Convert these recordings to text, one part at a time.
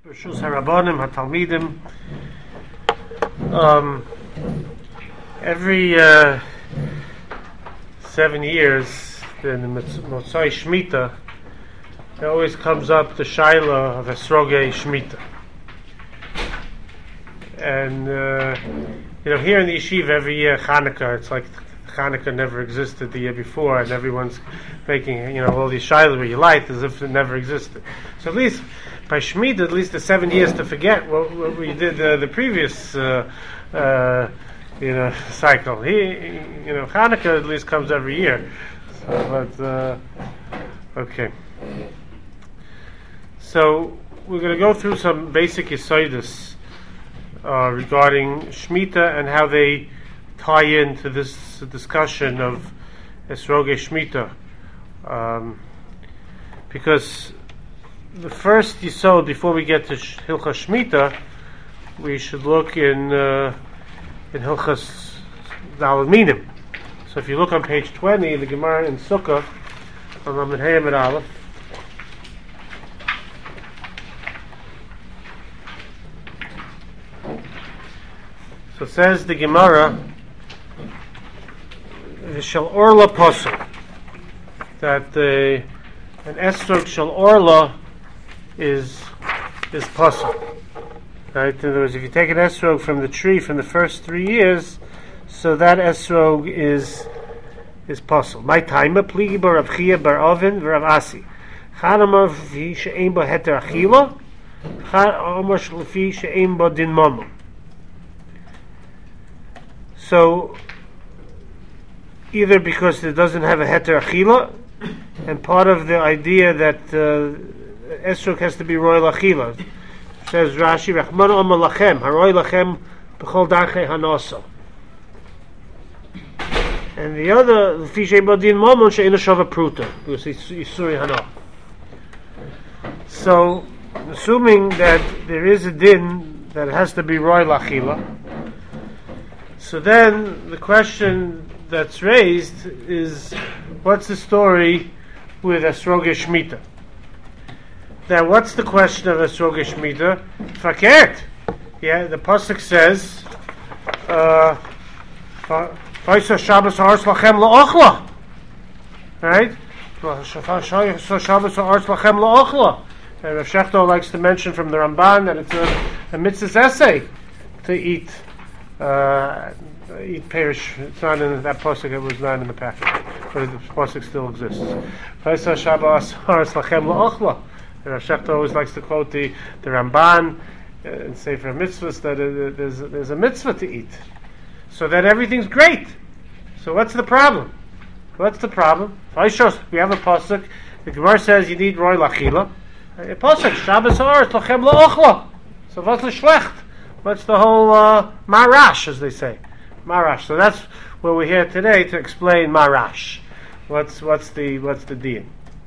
Rishus Harabanim, Hatalmidim. Every 7 years, in the Motzai Shemitah, there always comes up the Shaila of Esrogei Shemitah. And, here in the yeshiva every year, Hanukkah, it's like Hanukkah never existed the year before, and everyone's making, all these Shaila where you light as if it never existed. So at least, by Shemitah, at least the 7 years to forget what we did the previous, cycle. Hanukkah at least comes every year. Okay. So we're going to go through some basic yesodus regarding Shemitah and how they tie into this discussion of Esrogei Shemitah. Because the first yesod, before we get to Hilchas Shemitah, we should look in Hilchas Daled Minim. So if you look on page 20, the Gemara in Sukkah, on Lamed Hey Amud Aleph, so it says the Gemara, Shel Orla Posel, that an Esrog Shel Orla is Posel. Right? In other words, if you take an esrog from the tree from the first 3 years, so that esrog is possible. My timer, pligi bar Rav Chia bar Ovin v'Rav Asi. Chad amar lefi she'ein bo heter achila, chad amar lefi she'ein bo din mamo. So, either because it doesn't have a heter achila, and part of the idea that esrog has to be royal achila. Says Rashi, Rachmana Amar Lachem, Haroi Lachem B'chol Darchei Hanoso. And the other, Lefi She'ein bo din mamon she'eino shava pruta, because it's Yisuri Hana. So, assuming that there is a din that has to be royal achila, so then the question that's raised is, what's the story with Esrogei Shemitah? Now, what's the question of Esrogei Shemitah? Fakert. Yeah, the pasuk says, "Vaysa Shabbos ha'aretz lachem la'ochla." Right? So Shabbos ha'aretz lachem la'ochla. And Rav Shechto likes to mention from the Ramban that it's a mitzvah's essay to eat perish. It's not in that pasuk. It was not in the packet, but the pasuk still exists. Vaysa Shabbos ha'aretz lachem la'ochla. Rav Shechto always likes to quote the Ramban and say for mitzvahs that there's a mitzvah to eat, so that everything's great. So what's the problem? We have a pasuk. The Gemara says you need royal achila. A pasuk Shabbos ha'aretz lachem la'ochla. So what's the shlecht? What's the whole marash, as they say? Marash. So that's what we're here today to explain marash. What's the deal?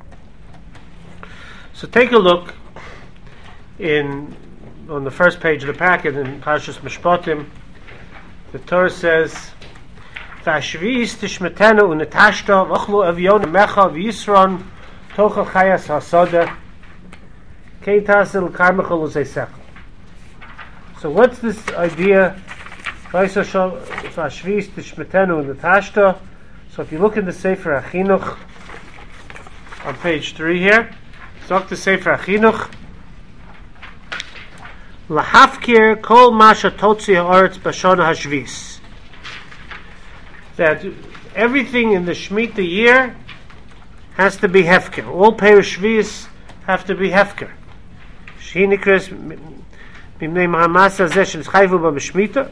So take a look on the first page of the packet in Parshas Mishpatim. The Torah says, "V'ashvi'is tishmetenu u'netashta v'achlu avion mecha v'yisron tochel chayas hasada keitas el karmechol u'zeisecha." So what's this idea? V'ashvi'is tishmetenu u'netashta. So if you look in the Sefer HaChinuch on page 3 here, talk to Sefer HaChinuch. Lahafkir kol masha totzi ha'aretz b'shana hashvis. That everything in the Shemitah year has to be hefker. All perish shvis have to be hefker. She nikres b'mnei ma'amasa zeh shenischayvu b'Shmitah.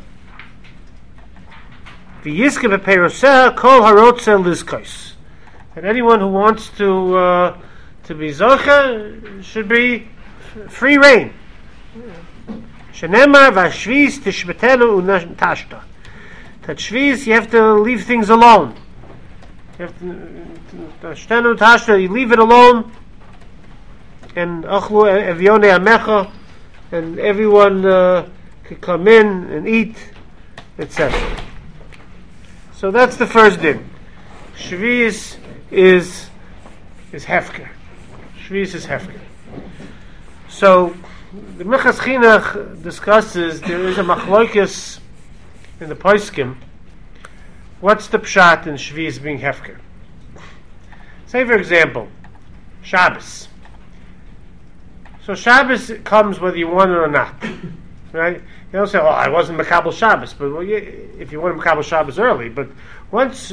V'yizke b'peiroseh kol harotze lizkos. And anyone who wants to be zocha should be free reign. Shenemar v'ashvis tishmetenu u'natashta. That shvis, you have to leave things alone. You have to you leave it alone. And achlu evione amecha, and everyone can come in and eat, etc. So that's the first din. Shvis is hefker. Shvis is hefker. So the Minchas Chinuch discusses there is a machloikis in the Poskim. What's the pshat in Shvius being hefker? Say, for example, Shabbos. So Shabbos comes whether you want it or not, right? You don't say, "Oh, I wasn't Makabel Shabbos," but well, if you want Makabel Shabbos early, but once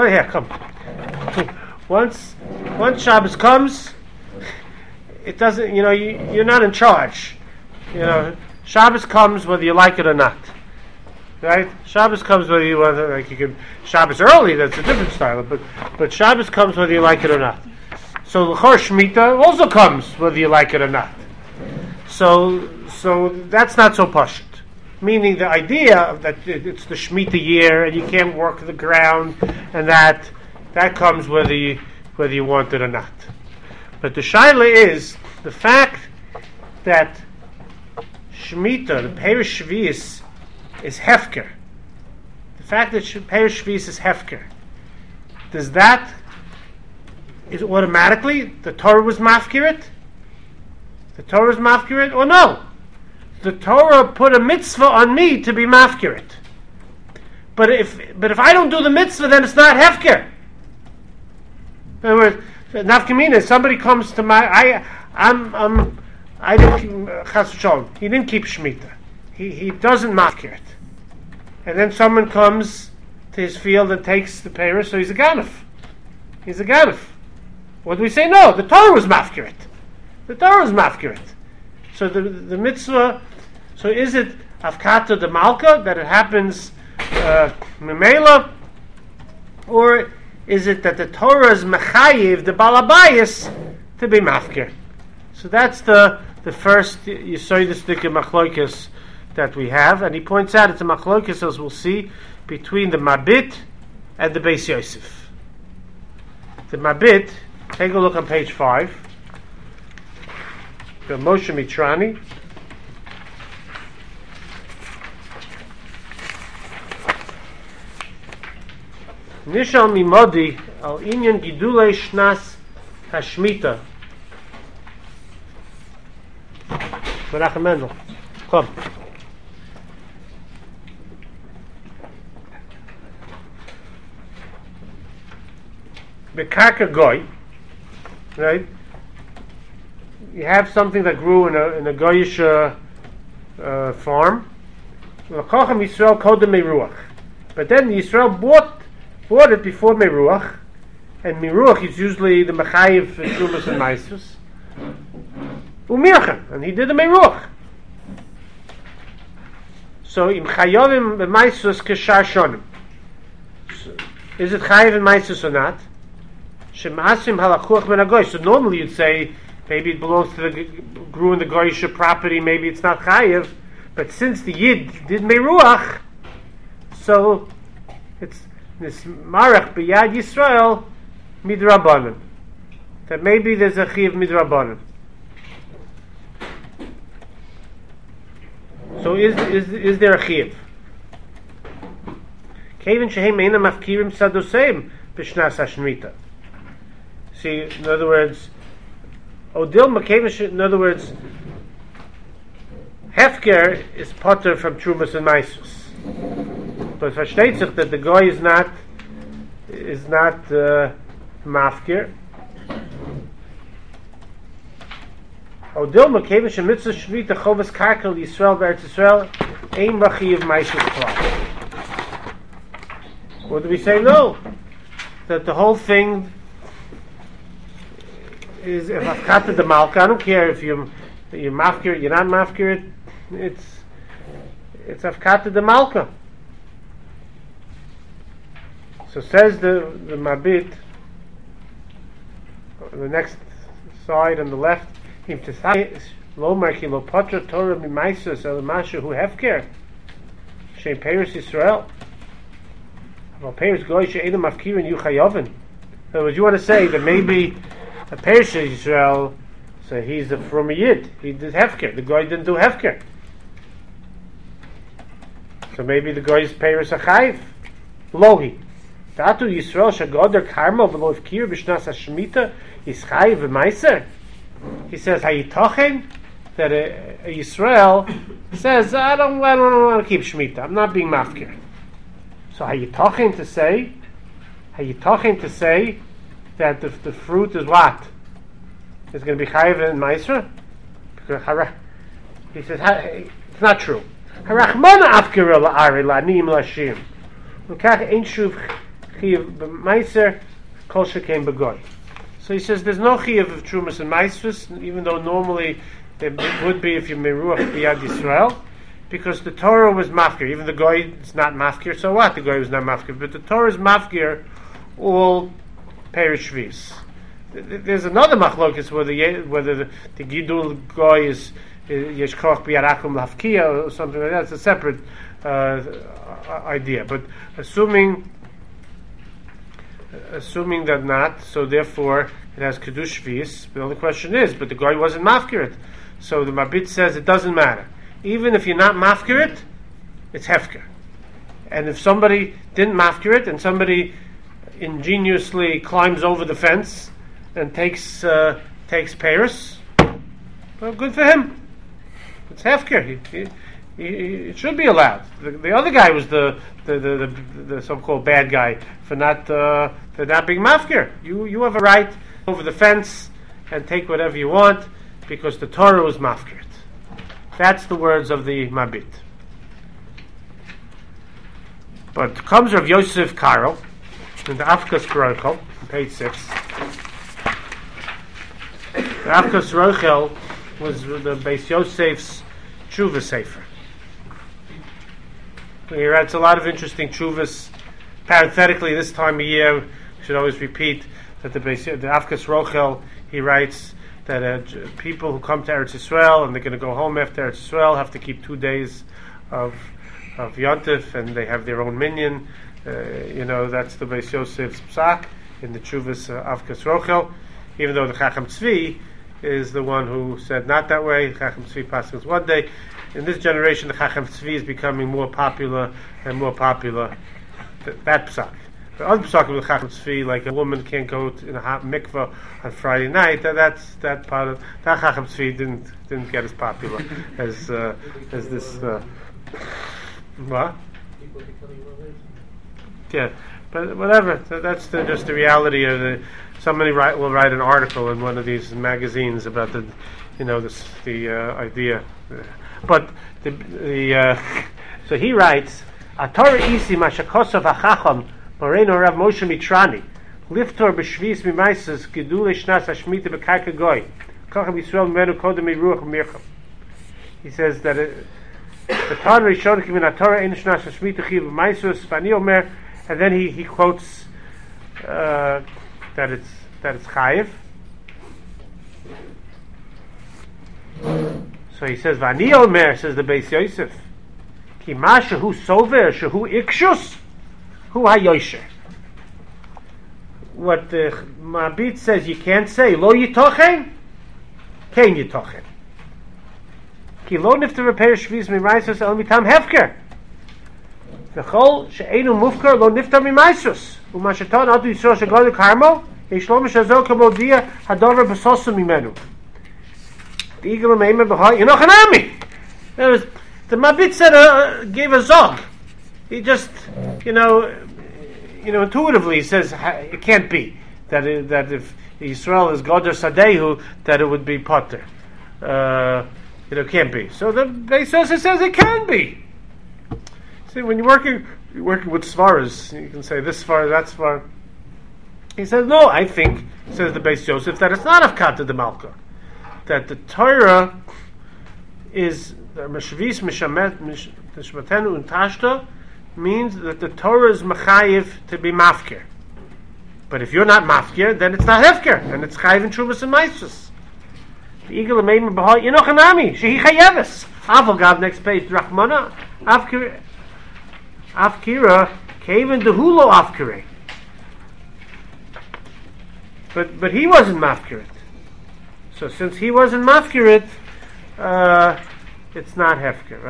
Shabbos comes, it doesn't. You're not in charge. Shabbos comes whether you like it or not, right? Shabbos comes whether you want it. Like you can Shabbos early, that's a different style, but Shabbos comes whether you like it or not. So L'chor Shemitah also comes whether you like it or not. So that's not so pashut. Meaning the idea that it's the Shemitah year and you can't work the ground, and that comes whether you want it or not. But the shaila is the fact that Shemitah, the Perish Shvius, is hefker. The fact that Perish Shvius is hefker, does that is automatically the Torah was mafkirit? The Torah was mafkirit, or no? The Torah put a mitzvah on me to be mafkirit. But if I don't do the mitzvah, then it's not hefker. In other words, nafkamina, somebody comes to I didn't chas v'shalom. He didn't keep shemitah. He doesn't mafkirit. And then someone comes to his field and takes the payah, so he's a ganef. He's a ganef. What do we say? No, the Torah was mafkirit. The Torah was mafkirit. So the mitzvah, so is it afkata de malka, that it happens memela, or is it that the Torah is mechayiv, the balabayas, to be mafkir? So that's the first yisoidistic machloikis that we have, and he points out it's a machloikis, as we'll see, between the Mabit and the Beis Yosef. The Mabit, take a look on page 5. The Moshe Mitrani. Nishal Mimodi al Inyan Gidulei Shnas Hashmita. Menachem Mendel, come. Bekarka Goy, right? You have something that grew in a Goyish farm. Yisrael kodem meruach, but then Yisrael bought it before meruach, and meruach is usually the mechayiv trumas and maisus. Umirchem, and he did the meruach. So im chayovim b'maisus k'shar shonim. Is it chayiv in maisus or not? Shemasim halachuach ben hagoy. So normally you'd say maybe it belongs to grew in the goyish property. Maybe it's not chayiv, but since the yid did meruach, so it's this marach b'yad Yisrael midrabanan. That maybe there's a chayiv midrabanan. So is there a chayiv? Kevin shehem eina mafkirim sadoseim b'shnas hashmita. See, in other words, Odil Makevin, in other words, Hefker is potter from Trumas and Maisus. But versteht sich that the guy is not Mafker. Odil Makevin Shemitzah Shvita Chovas Karkel Yisrael Beretz Yisrael Ein Rachiv Maisus Klal. What do we say? No. That the whole thing is if I've cut the malka. I don't care if you're mafkir, you're not mafkir. It's I've cut the malka. So says the mabit on the next side on the left. If to say lo marki lo patra Torah b'maisus el mashu hu hefker shein peiros Yisrael well peiros goy she'edam mafkirin yu chayovin. In other words, you want to say that maybe a Perish Yisrael, so he's from a Yid. He did Hefker. The guy didn't do Hefker. So maybe the guy's Perish Achayiv. Lohi. Datu Yisrael shagoder karma v'lo ifkir b'shnas hashmita is chayiv v'maiser. He says, Hayitochen that a Yisrael says, I don't want to keep Shemitah. I'm not being mafkir. So are you talking to say? Are you talking to say that the fruit is what? It's going to be chayiv in Ma'aser? He says it's not true. Harachmana afkir la'ari la'anim la'shim. L'kach ein shuv chayiv b'Ma'aser kol shekein b'goy. So he says there's no chayiv of trumas and Ma'aser, even though normally it would be if you meruach biyad Yisrael, because the Torah was mafkir. Even the goy is not mafkir. So what? The goy was not mafkir, but the Torah is mafkir all perish shvis. There's another machlokes whether the gidul goy is yeshkoch biyarakum lafkia or something like that. It's a separate idea. But assuming that not, so therefore it has kedush shvis. The only question is, but the goy wasn't mafkir it. So the Mabit says it doesn't matter. Even if you're not mafkir it, it's hefker. And if somebody didn't mafkir it, and somebody ingeniously climbs over the fence and takes Paris, well, good for him. It's hefker. It should be allowed. The other guy was the so-called bad guy for not being mafkir. You have a right over the fence and take whatever you want because the Torah was mafkir. That's the words of the Mabit. But comes Rav Yosef Karo in the Afkas Rochel, page 6. The Afkas Rochel was the Beis Yosef's Tshuva Sefer. He writes a lot of interesting Tshuvas. Parenthetically, this time of year, we should always repeat that the Afkas Rochel, he writes that people who come to Eretz Yisrael and they're going to go home after Eretz Yisrael have to keep 2 days of Yontif, and they have their own minyan. That's the Beis Yosef's psak in the Tshuvas Afkas Rochel. Even though the Chacham Tzvi is the one who said not that way, the Chacham Tzvi passes one day. In this generation, the Chacham Tzvi is becoming more popular and more popular. That psak. The other psak of the Chacham Tzvi, like a woman can't go in a hot mikveh on Friday night. That's that part of that Chacham Tzvi didn't get as popular as this. What? Yeah, but whatever. That's just the reality of the. Somebody will write an article in one of these magazines about the idea. But so he writes, "Atorah isi mashakosov hachacham Moreno Rav Moshe Mitrani liftor b'shvis mimaisas gedule shnas hashmita b'karka goy kachem Yisrael menu kodem miruach mircham." He says that the Torah Rishon given a Torah in shnas hashmita chiv b'maisus v'ani omer, and then he quotes that it's chayiv. So he says v'ani omer, says the Beis Yosef, ki ma shehu sover shehu ikshus hu hayosher. What the Mabit says you can't say lo yitochen, ken yitochen. Ki lo nifter repair shvis mimaysos el mitam hefker. V'chol she'enu mufker lo nifter mimaysos. U'masheton adu yisrael shegol karmo yishlom shazol kamodia hadover b'sosu mimenu. The eagle meimer b'ha yinochanami. The Mabit said gave a zog. He just, intuitively says it can't be that if Yisrael is Goder Sadehu, that it would be Potter. It can't be. So the Beis Yosef says it can be. See, when you're working with svaras, you can say this svar, that svar. He says no. I think, says the Beis Yosef, that it's not Avkata de Malka. That the Torah is Meshvis Mishmatenu Untashta means that the Torah is mechayiv to be mafkir. But if you're not mafkir, then it's not hefker, and it's chayiv in truvas and maisus. The eagle meimer b'ha yinochanami shehi chayeves. Avol next page Rachmana afkira kaven dehulo afkire. But he wasn't mafkir. So since he wasn't mafkir, it's not hefker.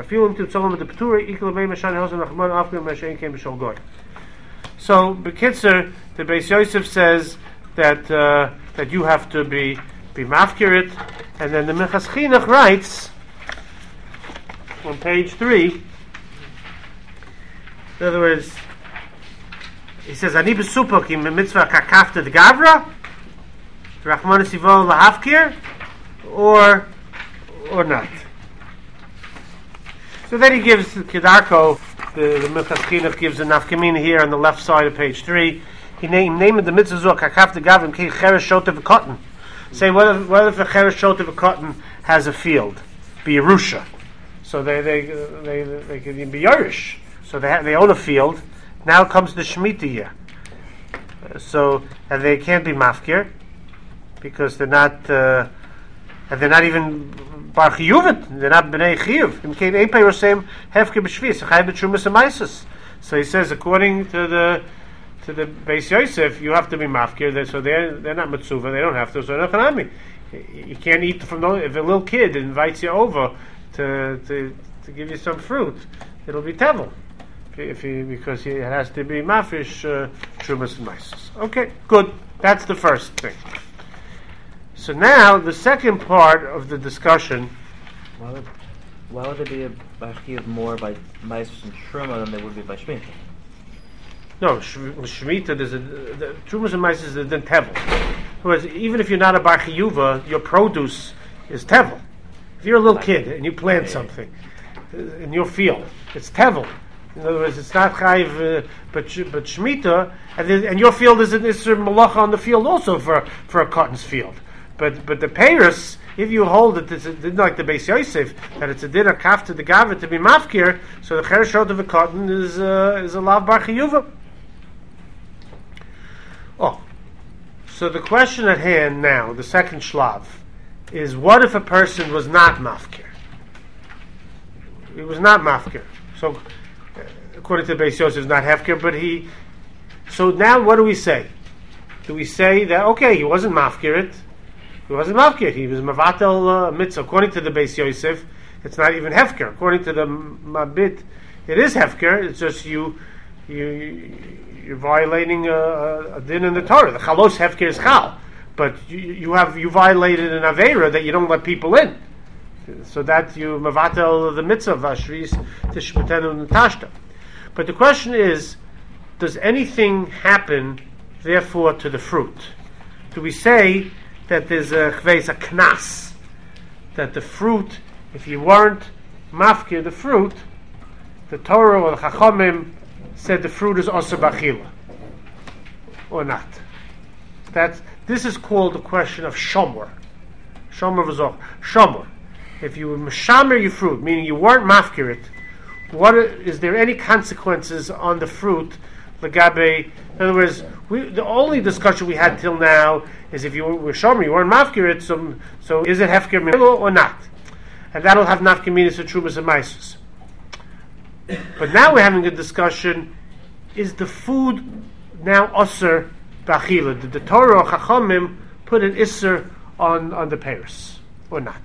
So, Bekitzer, the Beis Yosef says that you have to be be mafkirit. And then the Minchas Chinuch writes on page 3. In other words, he says, "Ani besupok im mitzvah kakafta de gavra, rachmanis yivol lahafkir, or not." So then he gives Kedarko, the Minchas Chinuch gives a nafkamina here on the left side of page 3. He named the mitzvah zor kakafta gavra kei cheresh shotev cotton. Say, what if a cheresh shotev cotton has a field, be Yerusha? So they can be Yerush. So they own a field. Now comes the Shemitah year. So, and they can't be mafkir because they're not even bar chiyuvit. They're not bnei chiyuv. So he says, according to the Beis Yosef, you have to be mafkir. So they're not mitzuva. They don't have to. So nachanami, you can't eat from if a little kid invites you over to give you some fruit, it'll be tevel. Because it has to be mafish trumas and maisus. Okay, good. That's the first thing. So now the second part of the discussion. Why would there be a bachiyuv more by maisus and truma than there would be by shemitah? No, shemitah there's the trumas and maisus is then tevel. Whereas even if you're not a bar chiyuva, your produce is tevel. If you're a little kid and you plant something in your field, it's tevel. In other words, it's not chayiv, but shemitah, and your field is an isser malacha on the field also for a cotton's field. But the peiros, if you hold it, it's like the Beis Yosef, that it's a din kafta the gava to be mafkir, so the chereshot of a cotton is a lav bar chiyuva. Oh, so the question at hand now, the second shlav, is what if a person was not mafkir? He was not mafkir. So, according to the Beis Yosef, is not hefker, but he. So now, what do we say? Do we say that he wasn't mafkirit? He wasn't mafkir. He was mavatel mitzvah. According to the Beis Yosef, it's not even hefker. According to the Mabit, it is hefker. It's just you're violating a din in the Torah. The chalos hefker is chal, but you violated an aveira that you don't let people in. So that you mavatel the mitzvah vashris tishmetenu natashta. But the question is, does anything happen, therefore, to the fruit? Do we say that there's a knas, that the fruit, if you weren't mafkir the fruit, the Torah or the Chachamim said the fruit is also bachila, or not? This is called the question of shomor. Shomor v'zoch. Shomor. If you were meshamer your fruit, meaning you weren't mafkir it, is there any consequences on the fruit? Legabe. In other words, the only discussion we had till now is if you were shomer, you weren't mafkir it. So is it hefker minilo or not? And that'll have nafkaminas for trumas and maisus. But now we're having a discussion: is the food now osir b'achila? Did the Torah or Chachamim put an isser on the peiros or not?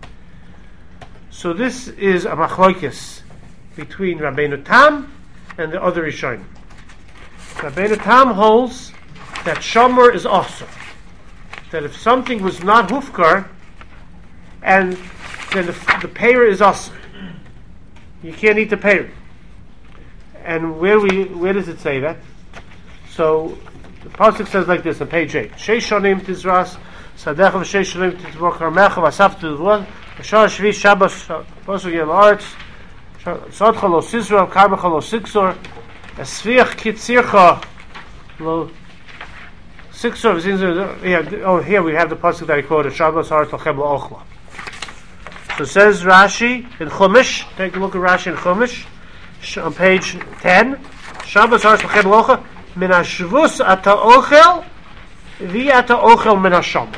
So this is a machlokes between Rabbeinu Tam and the other Rishonim. Rabbeinu Tam holds that shomer is also that if something was not hufkar, and then the peir is also, you can't eat the peir. And where does it say that? So the pasuk says like this on page 8: Sheish shonim tizras sadecha v'sheish shonim tizvor karmecha v'asaf tizvor v'shar shvi shabbos pasuk yel arts sodcha lo sisra karmecha lo siksor esviach kitzircha lo siksor. Here we have the pasuk that I quoted: Shabbos arts lachem lo ochla. So says Rashi in Chumash. Take a look at Rashi in Chumash on page 10. Shabbos arts lachem lo ochla min hashvus ata ochel vi ata ochel min hashomer.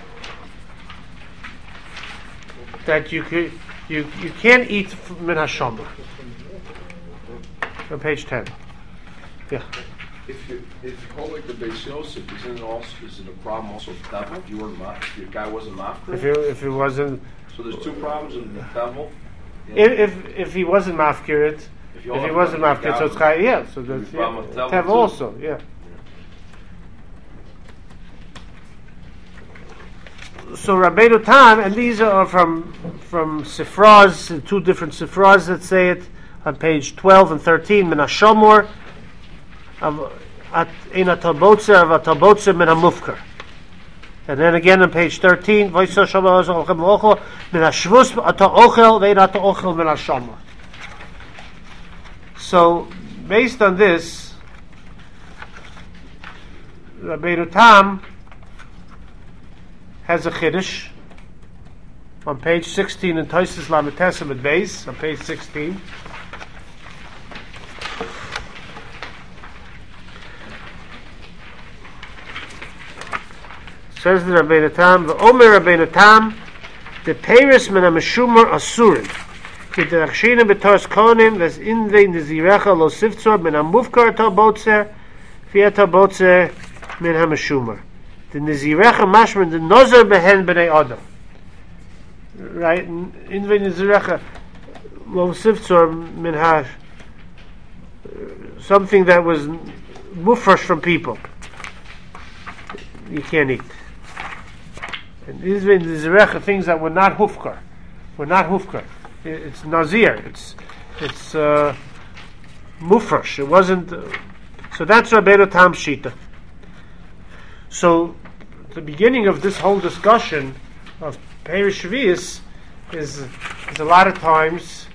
That you can't eat min hashomer. On page 10. Yeah. If you hold like the Beis Yosef, is it a problem also with Tevel? If your guy wasn't mafkir? If it wasn't. So there's two problems in the Tevel. If he wasn't mafkir it, if he wasn't mafkir, so it's chai. So that's Tevel also. Yeah. So Rabbeinu Tam, and these are from Sifras, two different Sifras that say it on page 12 and 13. Min HaShomor in a Tabotzer of a Tabotzer min HaMufkar. And then again on page 13, Vayso Shomor Ochem L'Ochel min HaShvus ata Ochel ve'in ata Ochel min HaShomor. So based on this, Rabbeinu Tam has a chiddush on page 16 in Tosis Lametesim at base, on page 16. Says the Rabbeinu Tam, the Omer Rabbeinu Tam, the Peiris min ha-meshumar asurim, ki derachshina b'tors konim, ves invei nizirecha lo sivtzor min ha-mufkar ta-botzer, fi ta-botzer min ha-meshumar. The nizirecha mashman, the nozer behen b'nei adam. Right? Invei nizirecha lo sivtzor min ha, something that was mufresh from people. You can't eat. And these are things that were not hufkar. It's nazir. It's mufresh. It wasn't. So that's Rabbeinu Tam's shita. So the beginning of this whole discussion of Perish Shvius is a lot of times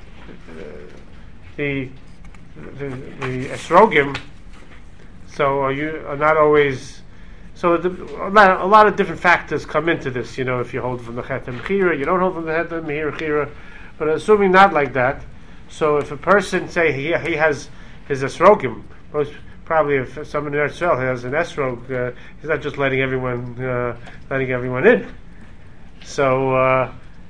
the esrogim. So are not always. So a lot of different factors come into this. You know, if you hold from the Chet Mechira, you don't hold from the Chet Mechira. But assuming not like that, so if a person say he has his esrogim, most probably if someone in Eretz Yisrael has an esrog, he's not just letting everyone in. So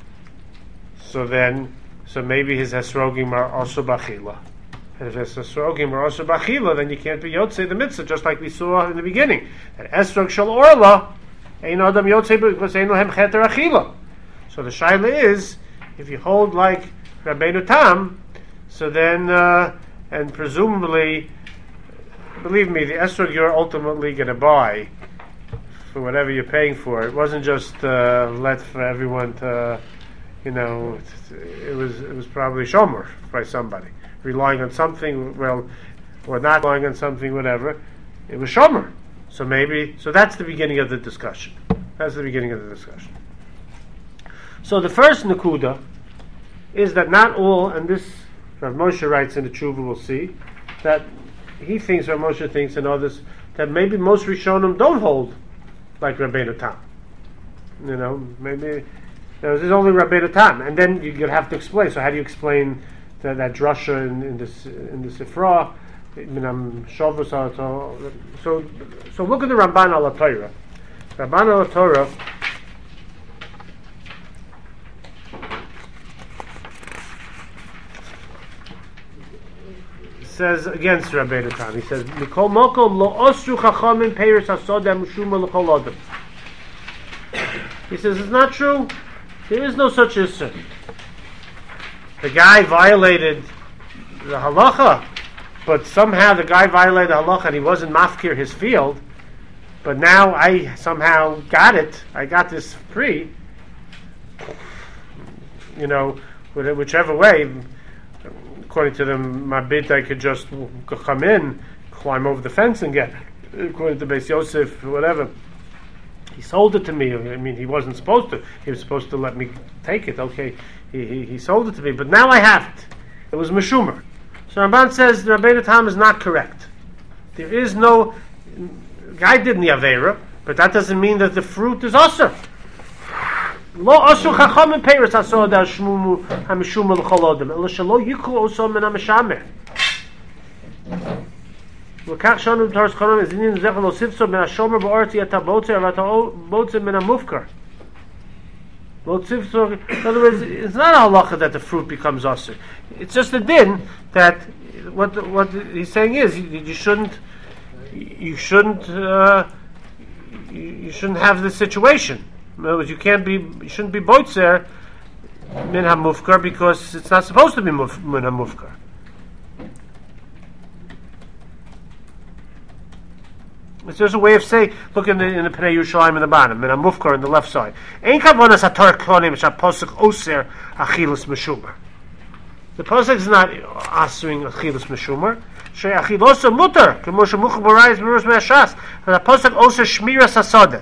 maybe his esrogim are also bachila. And if it's esrogim or also bachila, then you can't be yotzei the mitzvah, just like we saw in the beginning. And esrog shel orla, ein adam yotzei because ein lohem cheter achila. So the shaila is, if you hold like Rabbeinu Tam, so then, and presumably, believe me, the esrog you're ultimately going to buy for whatever you're paying for. It wasn't just let for everyone to, it was probably shomer by somebody. Relying on something, or not relying on something, whatever. It was shomer. So that's the beginning of the discussion. So the first nakuda is that not all, and this Rav Moshe writes in the Tshuva, we'll see, that he thinks, Rav Moshe thinks, and others, that maybe most Rishonim don't hold like Rabbeinu Tam. Maybe this is only Rabbeinu Tam, and then you'll have to explain. So how do you explain that drasha in the Sifra? So look at the Ramban al Torah. Ramban al Torah says against Rabbeinu Tam. He says, "Mikol mokom lo osru chachamim peiros hasoda mushuma l'chol adam." He says it's not true. There is no such issue. The guy violated the halacha, but somehow the guy violated the halacha and he wasn't mafkir his field. But now I somehow got it. I got this free. Whichever way. According to them, my bit I could just come in, climb over the fence and get it. According to Beis Yosef, whatever. He sold it to me. I mean, he wasn't supposed to. He was supposed to let me take it. Okay, he sold it to me, but now I have it. It was Meshumer. So Ramban says the Rabbeinu Tam is not correct. There is no guy did the Avera, but that doesn't mean that the fruit is asur. Lo asur chachamim peiros hasoda shmumu hamishuma l'chol adam ela shelo yikru oso min hameshamer. L'kach shanu b'toras konom is inin zecher lo sivso min hashomer ba'orti et habotzer v'at habotzer min hamufkar. Lo sivso. In other words, it's not a halacha that the fruit becomes asur. It's just a din that what he's saying is you shouldn't have this situation. In other words, you shouldn't be boitzer min hamufkar because it's not supposed to be min hamufkar. There's a way of saying, look in the Pnei Yerushalayim in the bottom, and a mufkar on the left side. Ein kavanas haTorah konim shaposuk oser achilas meshumer. The posuk is not asking achilas meshumer. She achilosa mutar k'moshe muchah b'rayis b'rus me'ashas. And the posuk oser shmiras hasada.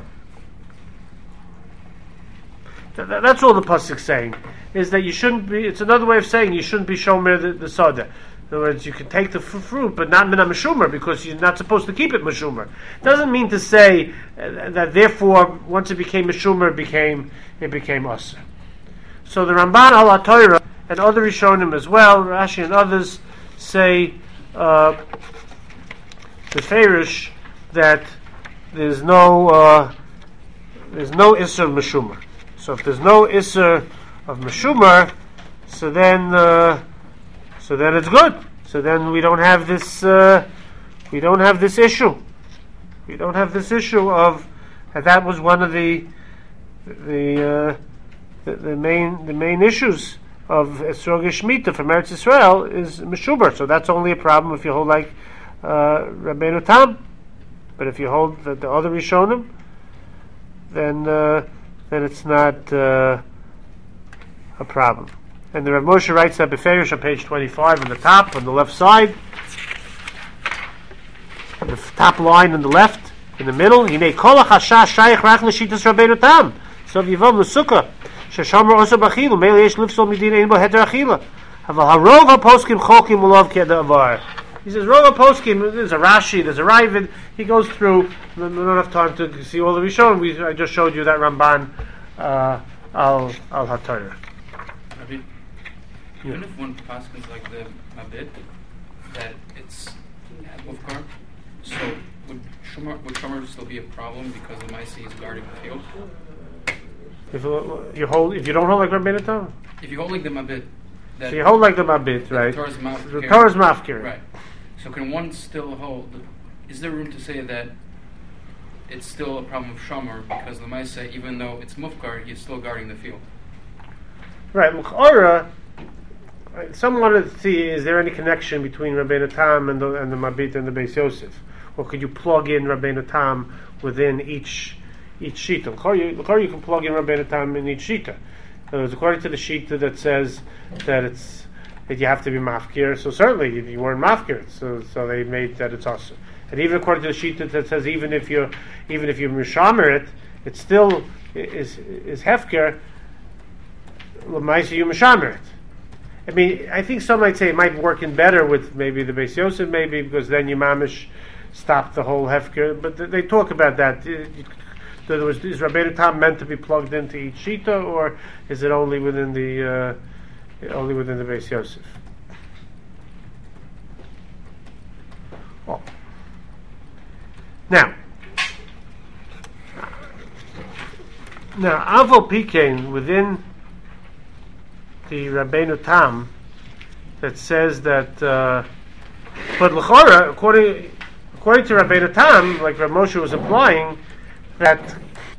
That's all the pasuk saying, is that you shouldn't be. It's another way of saying you shouldn't be shomer the soda. In other words, you can take the fruit, but not mina meshumer, because you're not supposed to keep it meshumer. Doesn't mean to say that therefore once it became meshumer, it became usher. So the Ramban al HaTorah and other Rishonim as well, Rashi and others say the Ferish that there's no isser meshumer. So if there's no isser of meshumer, so then it's good. So then we don't have this issue. We don't have this issue of that was one of the main issues of Esrog Shmita from Eretz Yisrael is meshuber. So that's only a problem if you hold like Rabbeinu Tam. But if you hold the other Rishonim, then it's not a problem. And the Rav Moshe writes that Beferish on page 25 on the top, on the left side, the top line on the left, in the middle. Hinei kol hachashash shayich rach l'shitas Rabbeinu Tam. So Yivam l'sukkah sheshamar osa b'achilu meil yesh lifsol midin ein bo heder achila. Aval harov haposkim chokim ulov keda avar. He says rov haposkim. There's a Rashi, there's a Ravid. He goes through. We don't have time to see all the Rishonim. I just showed you that Ramban al HaTorah. Even if one paskins like the Mabit, that it's Mufkar, so would Shomer still be a problem because the Maisi is guarding the field? If you don't hold like Rabbeinu Tam? If you hold like the Mabit, so you hold like the Mabit, right? The Torah's mafkir. Right. So can one still hold? Is there room to say that it's still a problem of Shomer because the Maisi, even though it's Mufkar, he's still guarding the field? Right. Mukhara. Some wanted to see, is there any connection between Rabbeinu Tam and the Mabit and the Beis Yosef? Or could you plug in Rabbeinu Tam within each Shita? You can plug in Rabbeinu Tam in each Shita. In other words, according to the Shita that says that you have to be mafkir, so certainly you weren't mafkir, so they made that it's awesome. And even according to the Shita that says even if you mishamer it still is hefker, l'maisa you mishamer it. I mean, I think some might say it might work in better with maybe the Beis Yosef, maybe because then you mamish stop the whole hefker. But they talk about that. Is Rabbeinu Tam meant to be plugged into each shita, or is it only within the Beis Yosef? Oh. Now, Avo Pikein within the Rabbeinu Tam that says that, but l'chora, according to Rabbeinu Tam, like Rav Moshe was implying, that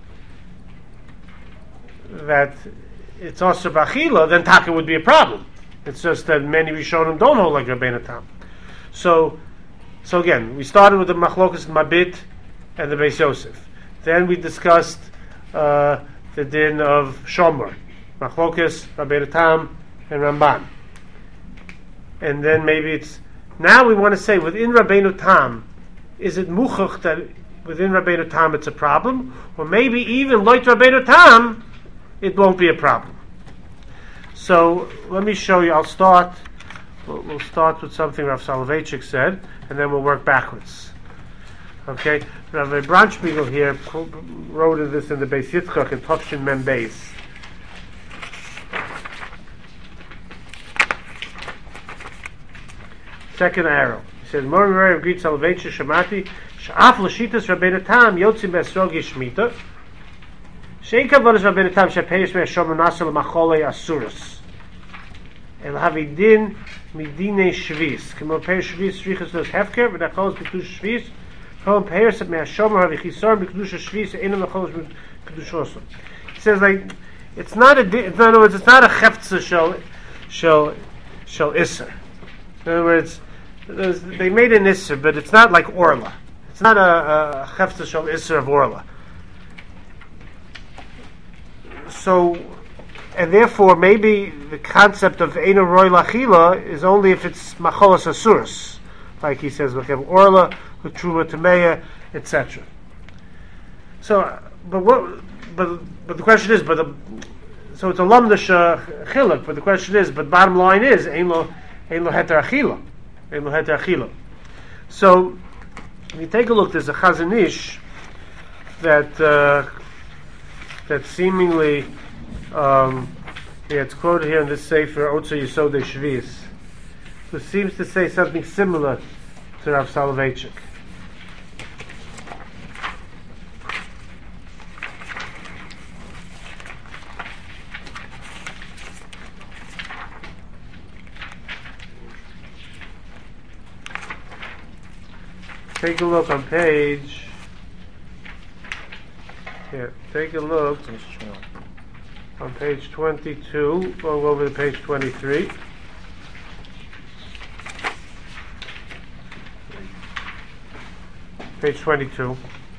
it's also b'achila, then taka would be a problem. It's just that many Rishonim don't hold like Rabbeinu Tam. So again, we started with the machlokas Mabit and the Beis Yosef. Then we discussed the din of Shomer. Machlokas, Rabbeinu Tam, and Ramban. And then maybe now we want to say within Rabbeinu Tam, is it muchach that within Rabbeinu Tam it's a problem? Or maybe even like Rabbeinu Tam, it won't be a problem. So let me show you. We'll start with something Rav Soloveitchik said, and then we'll work backwards. Okay? Rabbi Branchspiegel here wrote this in the Beis Yitzchak in Tofshin Mem Beis. Second arrow. He says, "Mori of Grit Soloveitchik Shamati Sha'af l'shitas Rabbeinu Tam Yotzim B'Esrog Yishmita Shein Kavonas Rabbeinu Tam She'Peish Me'Shomer Nasel Macholei Asurus El Havidin Midinei Shvis K'mo Peish Shvis Shrichas Nos Hefker V'Nacholos B'Kedush Shvis K'mo Peish Me'Shomer Havichisor B'Kedush Shvis Einam Nacholos B'Kedush Oso." He says, like, it's not a cheftza shel isser. In other words, they made an isser, but it's not like orla. It's not a Hefzer Shal Isser of Orla. So, and therefore, maybe the concept of Eino Roy Lachila is only if it's Macholas Asuras, like he says, we have Orla, with Truma Tameya, etc. So, but the question is, so it's a Lamdash Chiluk, but the question is, but bottom line is, Eino Heter Achila. Eino Heter Achila. So, if you take a look, there's a Chazon Ish that seemingly, it's quoted here in this Sefer, Otzer Yesodei Shvius, who seems to say something similar to Rav Soloveitchik. Take a look on page. Take a look on page 22. Going over to page 23. Page 22.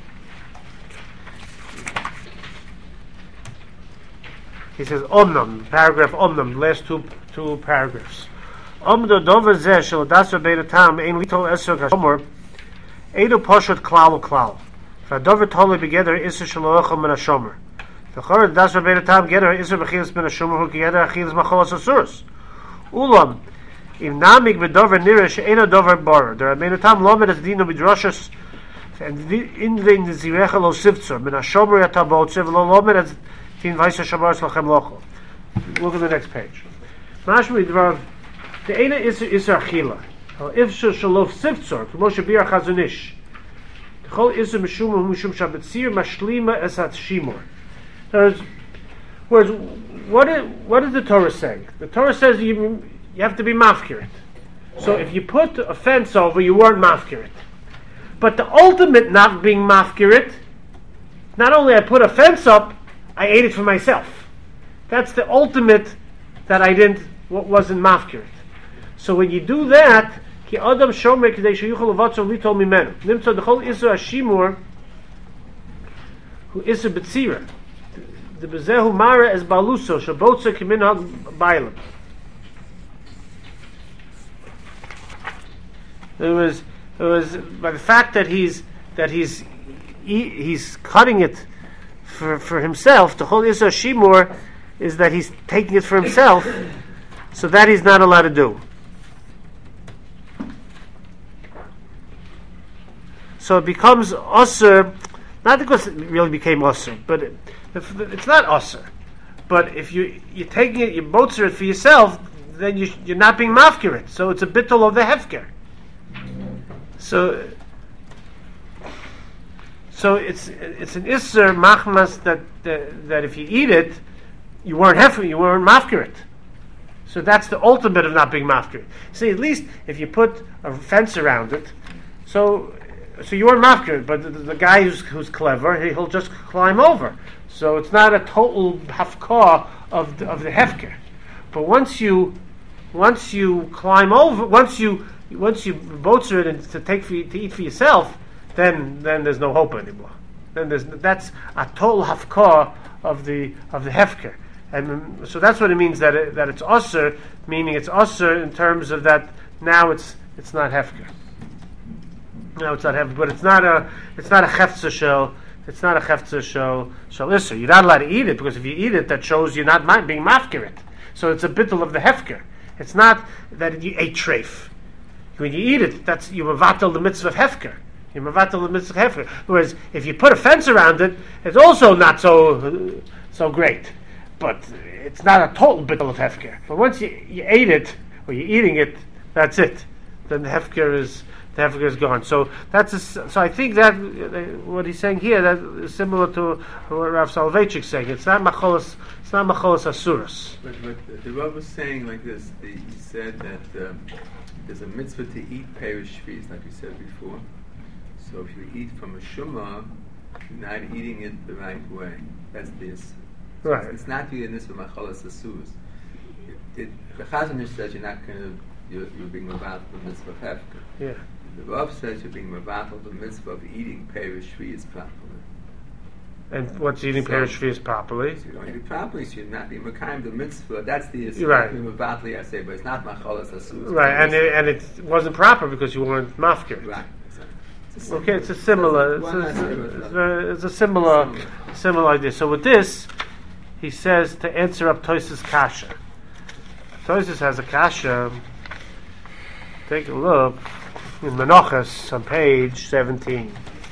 He says Omnam, paragraph Omnam, last two paragraphs. Omdo dover zeh shel dasar bein tam ein litol esrog hashomor Eidu Poshet Klal Klal. Vadover totally together Isser Shalochel Min Hashomer. The Chorah Das Rabbeinu Tam Geder Isser Bechilas Min Hashomer Hu Geder Achilas Macholas Asurus. Ulam Im Namig Bedover Nirish Eino Dover Bar. The Rabbeinu Tam Lomed as Dino Midrashas and in the Zirecha Lo Sivtzor Min Hashomer Yatabotzev Lo Lomed as Tin Vaisa Shabar Slachem Lochel. Look at the next page. Mashmi Dvav the Eina Isser Achila. If shalof sivtzor, Moshe Bir Chazon Ish, the whole iser mishum mishum shabetzir mashlima esat shimor. Whereas, what is the Torah saying? The Torah says you have to be mafkirit. So if you put a fence over, you weren't mafkirit. But the ultimate not being mafkirit, not only I put a fence up, I ate it for myself. That's the ultimate that I wasn't mafkirit. So when you do that, ki adam shomer k'dei sheyuchal levatzor litol mimenu. Nimtzo the whole iser hashimur, who iser betzira. The bezehu mara es baluso shabotzer kimin bailam. It was by the fact that he's cutting it for himself. The whole iser hashimur is that he's taking it for himself, so that he's not allowed to do. So it becomes usher, not because it really became usher, but it's not usher. But if you're taking it, you botzer it for yourself, then you're not being mafkirit. So it's a bittul of the hefker. So it's an isser machmas that if you eat it, you weren't mafkirit. So that's the ultimate of not being mafkirit. See, at least if you put a fence around it, so you weren't mafkirit, but the guy who's clever, he'll just climb over. So it's not a total hafkah of the hefker. But once you climb over, once you botzer it and to eat for yourself, then there's no hope anymore. That's a total hafkah of the hefker. And so that's what it means that it's usher, meaning it's usher in terms of that now it's not hefker. No, it's not hefker, but it's not a hefzer shel. It's not a hefzer shel isser. You're not allowed to eat it because if you eat it, that shows you're not being mafkirit. So it's a bittul of the hefker. It's not that you ate treif. When you eat it, that's you mevatel the mitzvah of hefker. You mevatel the mitzvah of hefker. Whereas if you put a fence around it, it's also not so great. But it's not a total bittul of hefker. But once you ate it or you're eating it, that's it. Then the hefker is gone. So so I think that what he's saying here that is similar to what Rav Soloveitchik is saying. It's not macholas asuras. But the Rav was saying like this. He said that there's a mitzvah to eat perish shvis, like we said before. So if you eat from a shumah, you're not eating it the right way. That's this. So Right. It's not eating this for macholas asuras. The Chazon Ish says you're not going to. You're being about the mitzvah of hefker. Yeah. The Rav says you're being mevatel the mitzvah of eating Perish Shvius properly. And what's eating So- Perish Shvius properly? So you don't eat it properly, so you're not being mekayim the mitzvah. That's the issue. Right. Being mevatel, I say, but it's not machalas asus. Right, and it wasn't proper because you weren't mafkir. Right. Okay, it's a similar, it's a similar idea. So with this, he says to answer up Tosis kasha. Tosis has a kasha. Take a look in Menachos on page 17.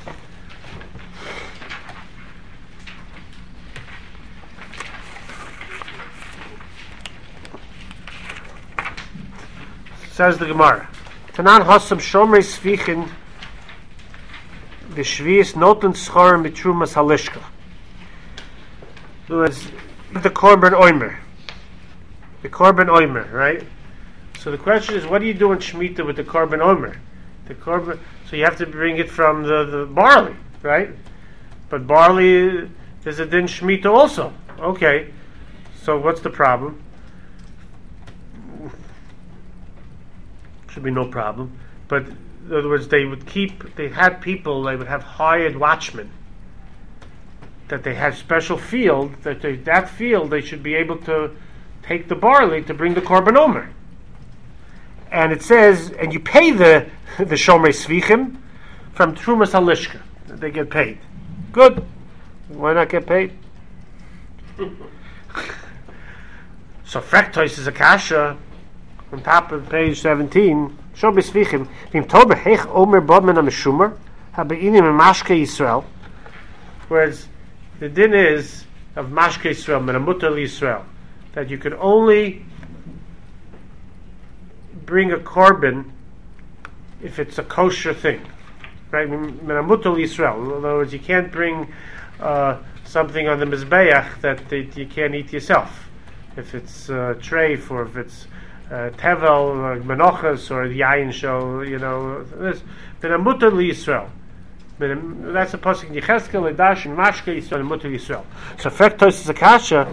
Says the Gemara, Tanan Hasam Shomrei Sfichin V'Shvius Noten Schorim B'Trumas Halishka. The Korban Oimer. The Korban Oimer, right? So the question is, what do you do in Shemitah with the Korban Omer? The Korban, so you have to bring it from the barley, right? But barley is a din Shemitah also. Okay, so what's the problem? Should be no problem. But in other words, they would have hired watchmen, that they had special field, that field they should be able to take the barley to bring the Korban Omer. And it says, and you pay the Shomrei Svichim from Trumas Halishka. They get paid. Good. Why not get paid? So Frektois is a kasha on top of page 17. Shomrei Svichim. Vim Tober Hech Omer Bodman HaMeshumer HaBeinim Mashke Yisrael. Whereas the din is of Mashke Yisrael, Menamutar Yisrael, that you could only bring a korban if it's a kosher thing, right? Menamutal Yisrael. In other words, you can't bring something on the mizbeach that you can't eat yourself. If it's treif, or if it's tevel, or menochas, or yayin shel, this menamutal Yisrael. That's a pasuk in Yechezkel, Ledash, and Mashke Yisrael, menamutal Yisrael. So Frektos is a kasha.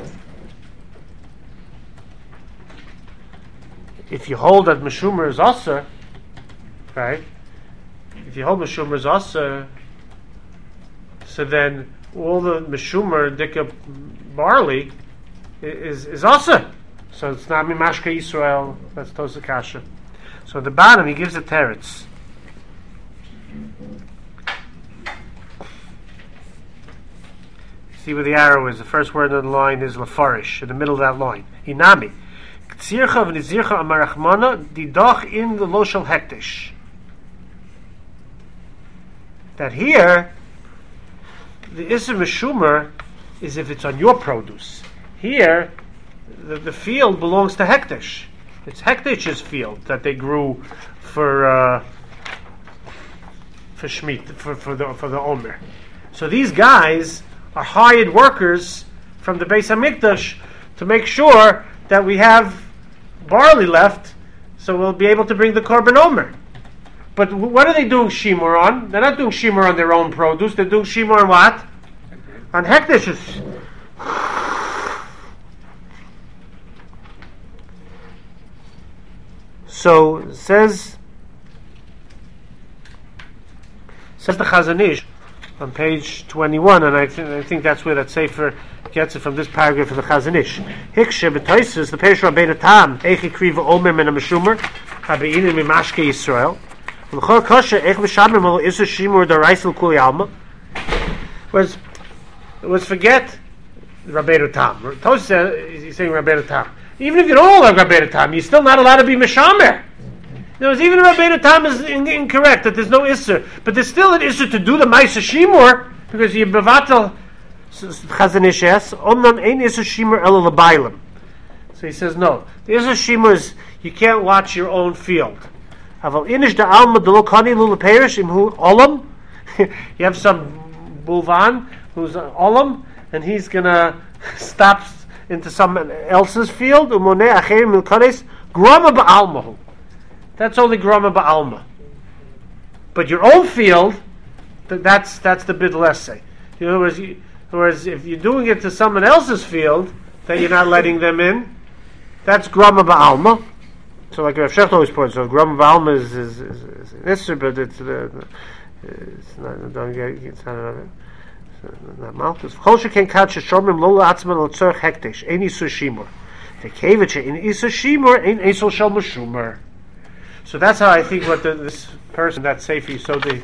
If you hold that Meshumer is Aser, right? If you hold Meshumer is Aser, so then all the Meshumer, Dika barley, is Aser. So it's not Mimashka Yisrael, that's Tosa Kasha. So at the bottom he gives a teretz. See where the arrow is. The first word on the line is Lafarish, in the middle of that line. Hinami. Tzircha v'nizircha amarachmana didoch in the loshal hektish. That here, the Isser Meshumer is if it's on your produce. Here, the field belongs to Hektish. It's Hektish's field that they grew for Shmit, for the Omer. So these guys are hired workers from the Beis Hamikdash to make sure that we have barley left, so we'll be able to bring the Korban Omer. But what are they doing Shimur on? They're not doing Shimur on their own produce. They're doing Shimur on what? On Hektish's. So says the Chazon Ish on page 21, and I think that's where that sefer gets it from, this paragraph of the Chazon Ish. Hikshe b'toises the Perish Rabbeinu Tam Eichi Kriva Omer Min HaMeshumer HaBeinim Mimashke Yisrael L'chor Kosher Eich V'Shamim Ol Isu Shimur D'Oraisel Kuli Alma was forget Rabbeinu Tam. Tosis he's saying Rabbeinu Tam. Even if you don't like Rabbeinu Tam, you're still not allowed to be Meshamer. Even if Rabbeinu Tam is incorrect, that there's no Isser, but there's still an Isser to do the Maisa Shimur, because you're Bevatel Chazon Ish es, Omnam Ein Isser Shimur Ela L'Bailim. So he says, no. The Isser Shimur is, you can't watch your own field. Aval Inish da Alma D'Lo Kani Lula Perish Imhu Olam. You have some Bulvan who's an Olam, and he's going to stop into someone else's field. Umoneh Acherim Milkanes Grama Ba'almahu. That's only Grama Ba'alma. But your own field, that's the Bidl essay. Whereas if you're doing it to someone else's field that you're not letting them in, that's Grama Ba'alma. So So like Rav Shecht always points, so Gram Valma is an Isser, but it's not, don't get, it's not Malchus. Chol sheken kat sheshomrim lo la'atzman l'tzorch hekdesh, ein Isur Shimur. V'kevet she'ein Isur Shimur, ein Isur shel Meshumer. So that's how I think what this person, that Sefer Yisodei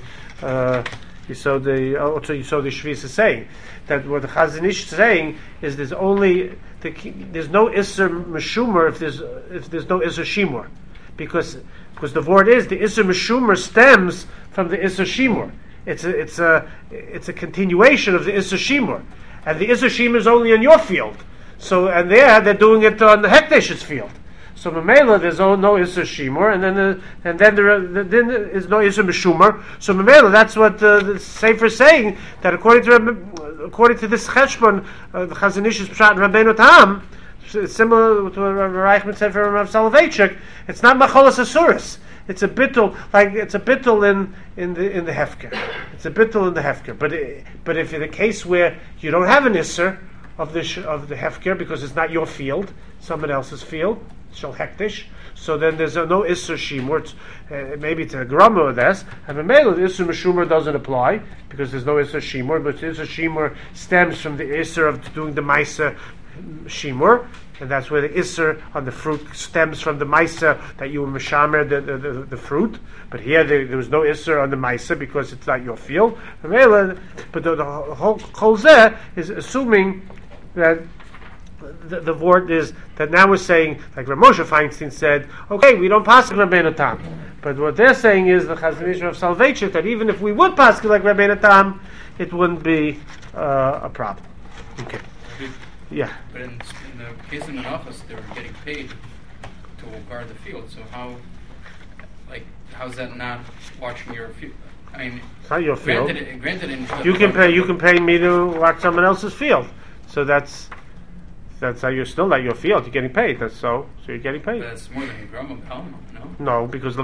Shvis is saying. That what the Chazon Ish is saying is there's no Isser Meshumer if there's no Isser Shimur, because the word is the Isser Meshumer stems from the Isser Shimur. It's a continuation of the Isser Shimur, and the Isser Shimur is only in your field. So and they're doing it on the Hekdesh's field. So Mamela, there's no Isser Shimur, and then there is no Isser Meshumer. So Mamela, that's what the Sefer is saying, that according to this Cheshbon, the Chazon Ish's Pshat and Rabbeinu Tam, similar to what Reichman said for Rav Soloveitchik, it's not Macholas Asuris. It's a bittul, like it's a bittul in the hefker. It's a bittul in the hefker. But if in a case where you don't have an Isser of the hefker because it's not your field, someone else's field, shall hektish. So then there's no Isser Shimur. Maybe it's a Grama or this. And the Isser Meshumer doesn't apply because there's no Isser Shimur. But Isser Shimur stems from the Isser of doing the Maisa Shimur. And that's where the Isser on the fruit stems from the Maisa that you were Meshamer the fruit. But here there was no Isser on the Maisa because it's not your field. But the whole Zeh is assuming that the word is that now we're saying, like Rav Moshe Feinstein said, okay, we don't pass like Rabbeinu Tam. But what they're saying is the Chazon Ish of Soloveitchik, that even if we would pass like Rabbeinu Tam, it wouldn't be a problem. Okay. Yeah. But in the case of Menachos, they were getting paid to guard the field. So how's that not watching your field? I mean, it's not your field. Granted, you can pay me to watch someone else's field. So that's how you're still not your field. You're getting paid. So you're getting paid. But that's more than a gram of Alma, no? No, because the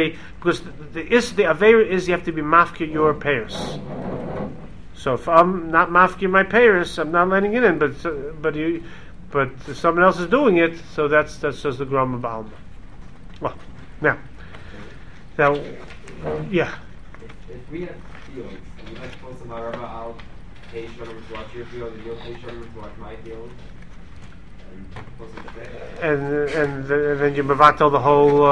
Avera is you have to be mafkir your payers. So if I'm not mafkir my payers, I'm not letting it in. But someone else is doing it. So that's just the gram of Alma. Well, now, yeah. If we have fields, and you have supposed to I'll pay Shurim to watch your field, and you'll pay Shurim to watch my field. And then you mevatel the whole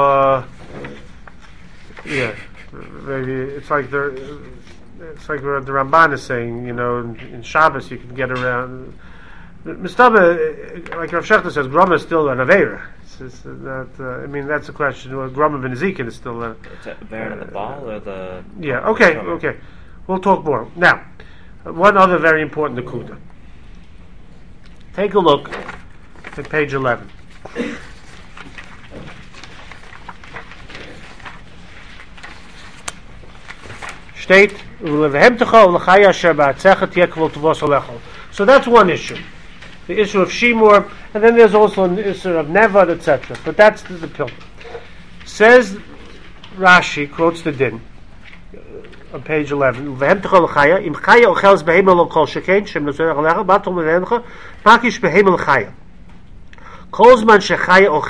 maybe it's like what the Ramban is saying, in Shabbos you can get around Mistaba, like Rav Shechter says, Grama is still an Aveira. That's a question. Well, Grama ben Ezekiel is still a Aveira in the ball or the okay. We'll talk more. Now, one other very important Nakuda. Take a look at page 11. State, so that's one issue. The issue of Shimur, and then there's also an issue of Nevad, etc. But that's the pill. Says Rashi, quotes the Din, on page 11. So this is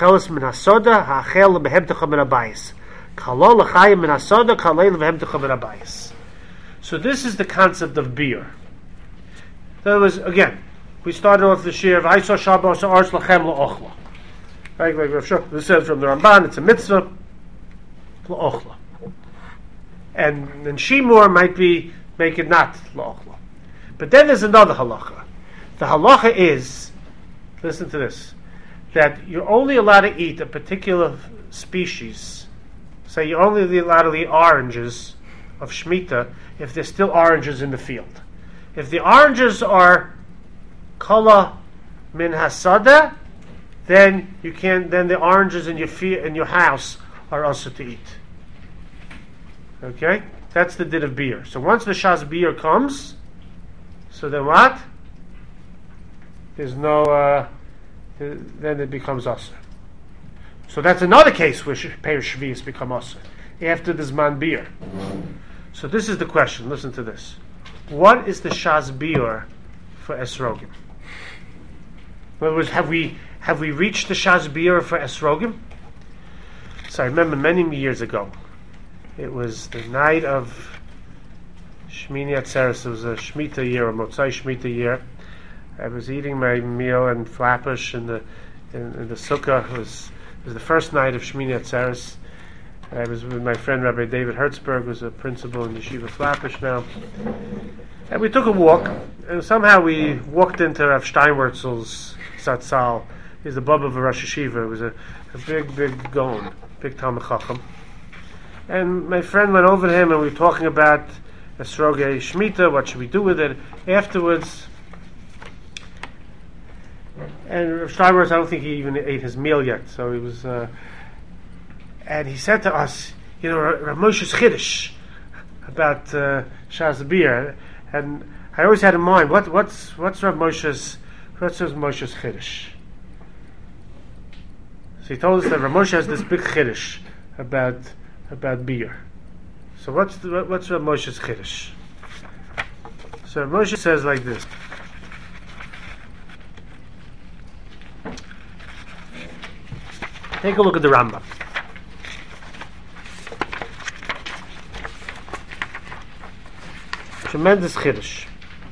the concept of beer. In other words, again, we started off the shir of Aisha Shabbos Ars Lachem La'ochla. Right, like Rav Shuk, this says from the Ramban, it's a mitzvah La'ochla. And then Shimur might make it not La'ochla. But then there's another halacha. The halacha is, listen to this, that you're only allowed to eat a particular species. Say you're only allowed to eat oranges of Shemitah if there's still oranges in the field. If the oranges are kala min hasada, then you can't. Then the oranges in your house are also to eat. Okay, that's the din of beer. So once the shas beer comes, so then what? There's no. Then it becomes usher. So that's another case where Peir Shvius become usher after the Zman beer. So this is the question. Listen to this. What is the shas beer for esrogim? In other words, have we reached the shas beer for esrogim? So I remember many years ago, it was the night of Shmini Atzeres. It was a Shemitah year, a Motzai Shemitah year. I was eating my meal and Flatbush in the sukkah. It was the first night of Shmini Atzeres. I was with my friend Rabbi David Hertzberg, who's a principal in Yeshiva Flatbush now. And we took a walk, and somehow we walked into Rav Steinwurzel's Zatzal. He's the Baba of a Rosh Yeshiva. It was a big Gaon, big Talmid Chacham. And my friend went over to him, and we were talking about Esrogei Shemitah, what should we do with it afterwards. And Rav Steinwurz, I don't think he even ate his meal yet, so he was... and he said to us, Rav Moshe's Chiddush about Shas Beer, and I always had in mind, what's Rav Moshe's Chiddush? So he told us that Rav Moshe has this big Chiddush about beer. So what's Rav Moshe's Chiddush? So Rav Moshe says like this. Take a look at the Rambam. Tremendous Chiddush.